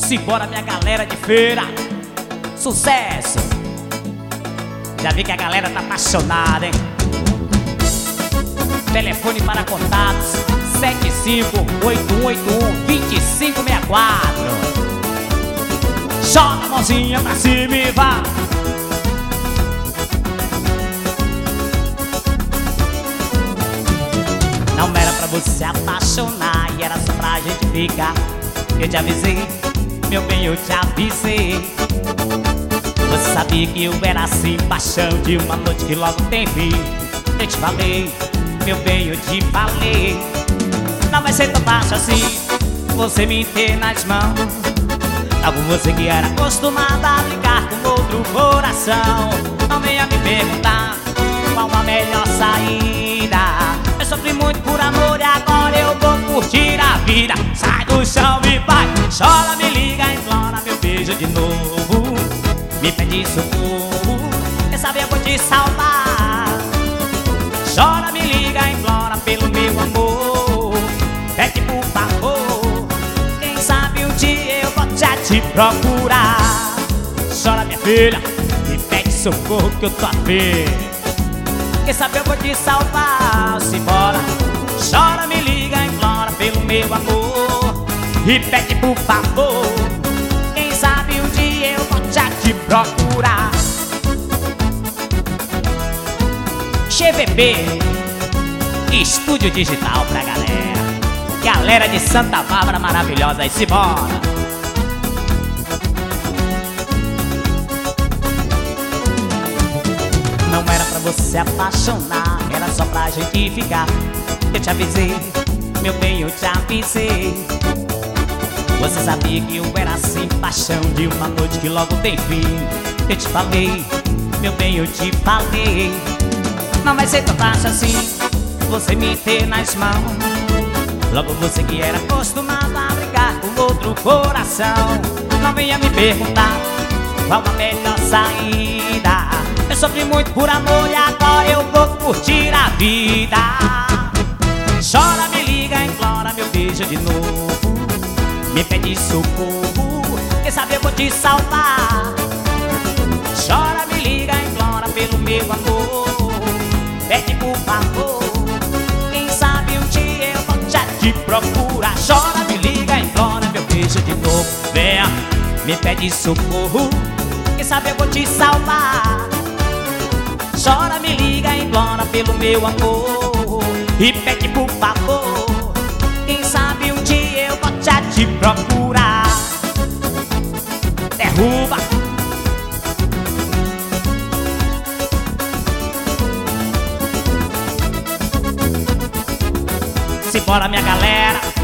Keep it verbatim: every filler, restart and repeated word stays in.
Simbora, minha galera de feira. Sucesso! Já vi que a galera tá apaixonada, hein? Telefone para contatos sete cinco oito um oito um dois cinco seis quatro. Joga a mãozinha pra cima e vá. Não era pra você apaixonar e era só pra gente ficar. Eu te avisei, meu bem, eu te avisei. Você sabia que eu era assim, paixão de uma noite que logo tem fim. Eu te falei, meu bem, eu te falei. Não vai ser tão fácil assim você me ter nas mãos. Logo você que era acostumada a brincar com outro coração. Não venha me perguntar qual a melhor saída. Eu sofri muito por amor e agora eu vou curtir a vida. Sai do chão e vai, chora, me liga, implora meu beijo de novo. Me pede socorro, quer saber eu vou te salvar. Chora, me liga, implora pelo meu amor. Pede por favor, quem sabe um dia eu vou já te procurar. Chora, minha filha, me pede socorro que eu tô afim. Quem sabe eu vou te salvar. Simbora, chora, me liga, implora pelo meu amor. E pede por favor, quem sabe um dia eu vou já te procurar. G V B Estúdio Digital pra galera. Galera de Santa Bárbara maravilhosa, e simbora. Não era pra você apaixonar, era só pra gente ficar. Eu te avisei, meu bem, eu te avisei. Você sabia que eu era assim, paixão de uma noite que logo tem fim. Eu te falei, meu bem, eu te falei. Não vai ser tão fácil assim você me ter nas mãos. Logo você que era acostumado a brigar com outro coração. Não venha me perguntar qual a melhor saída. Eu sofri muito por amor e agora eu vou curtir a vida. Chora, me liga, implora meu beijo de novo. Me pede socorro, quem sabe eu vou te salvar. Chora, me liga, implora pelo meu amor. Pede por favor, quem sabe um dia eu vou já te procurar. Chora, me liga, implora meu beijo de novo. Venha, me pede socorro, quem sabe eu vou te salvar. Chora, me liga, implora pelo meu amor. E pede por favor, quem sabe um dia eu vou já te procurar. Derruba. Simbora, minha galera.